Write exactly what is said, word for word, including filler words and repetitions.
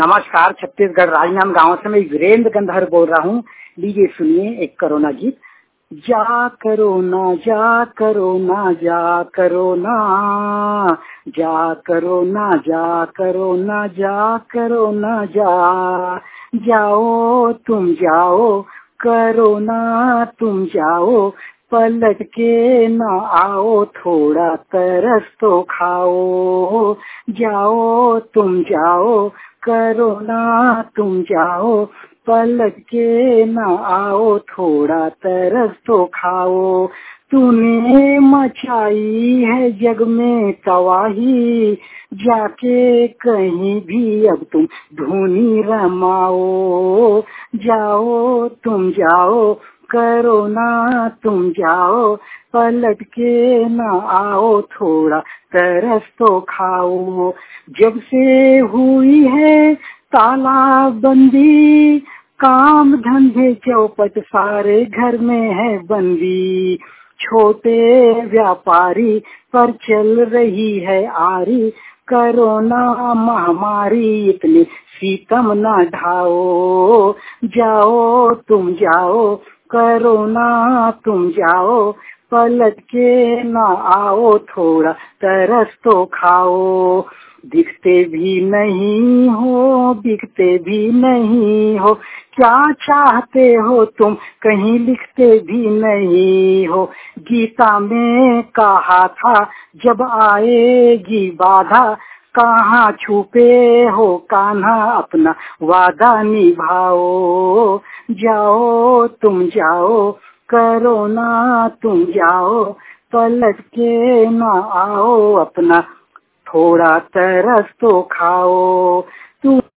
नमस्कार, छत्तीसगढ़ राजनांद गांव से मैं वीरेंद्र गंधर बोल रहा हूँ। लीजिए सुनिए एक कोरोना गीत। जा करोना जा करोना जा करोना, जा करोना जा करोना जा करोना जा, जाओ तुम जाओ करोना तुम जाओ, पलट के न आओ थोड़ा तरस तो खाओ। जाओ तुम जाओ करोना तुम जाओ, पलट के न आओ थोड़ा तरस तो खाओ। तूने मचाई है जग में तबाही, जाके कहीं भी अब तुम धुनी रमाओ। जाओ तुम जाओ करोना तुम जाओ, पलट के न आओ थोड़ा तरस तो खाओ। जब से हुई है तालाबंदी, काम धंधे चौपट सारे घर में है बंदी। छोटे व्यापारी पर चल रही है आरी, कोरोना महामारी इतनी सीतम न ढाओ। जाओ तुम जाओ करोना तुम जाओ, पलट के न आओ थोड़ा तरस तो खाओ। दिखते भी नहीं हो बिकते भी नहीं हो, क्या चाहते हो तुम कहीं लिखते भी नहीं हो। गीता में कहा था जब आएगी बाधा, कहाँ छुपे हो कान्हा अपना वादा निभाओ। जाओ तुम जाओ करोना तुम जाओ, पलट के न आओ अपना थोड़ा तरस तो खाओ। तू